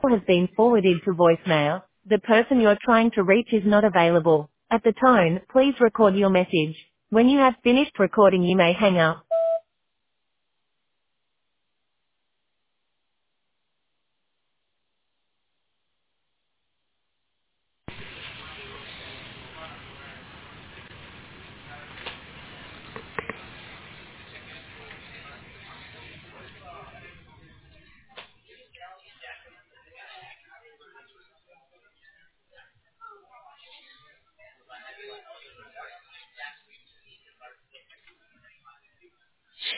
call has been forwarded to voicemail. The person you're trying to reach is not available. At the tone, please record your message. When you have finished recording, you may hang up.